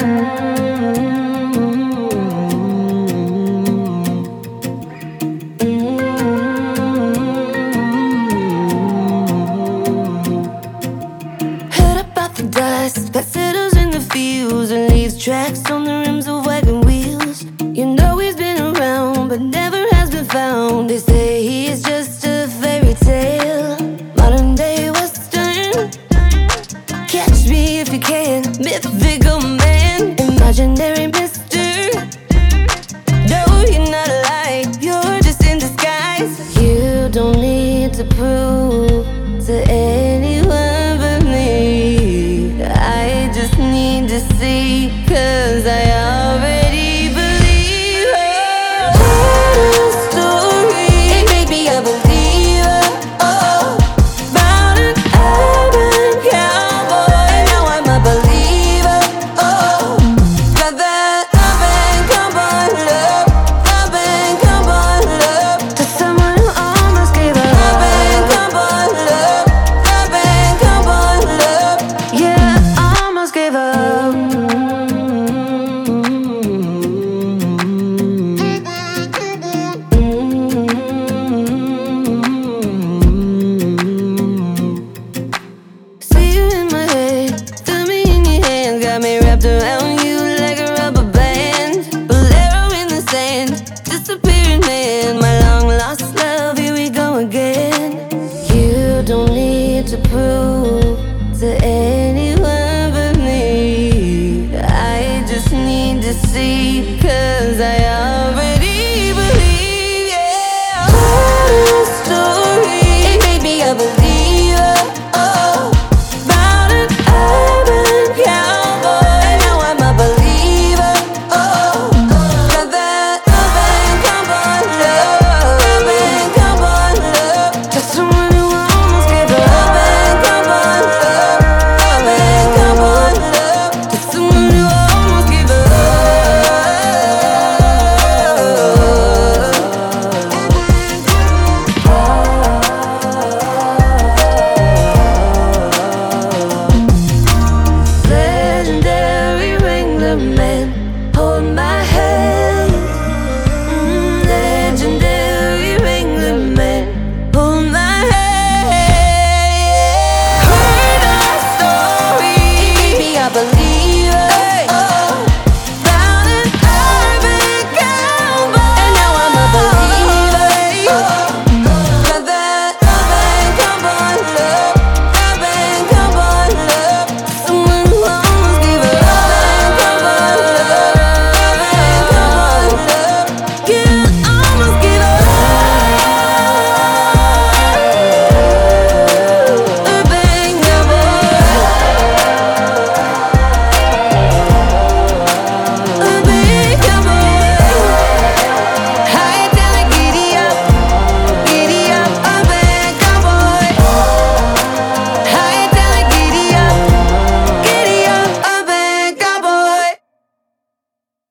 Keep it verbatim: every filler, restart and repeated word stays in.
Dust that settles in the fields and leaves tracks on the rims of wagon wheels. You know he's been around but never has been found. They say he's just a fairy tale, modern day western. Catch me if you can, mythical man, imaginary mister. No, you're not alive, you're just in disguise. You don't need to prove to anyone but me. I just need to see, 'cause I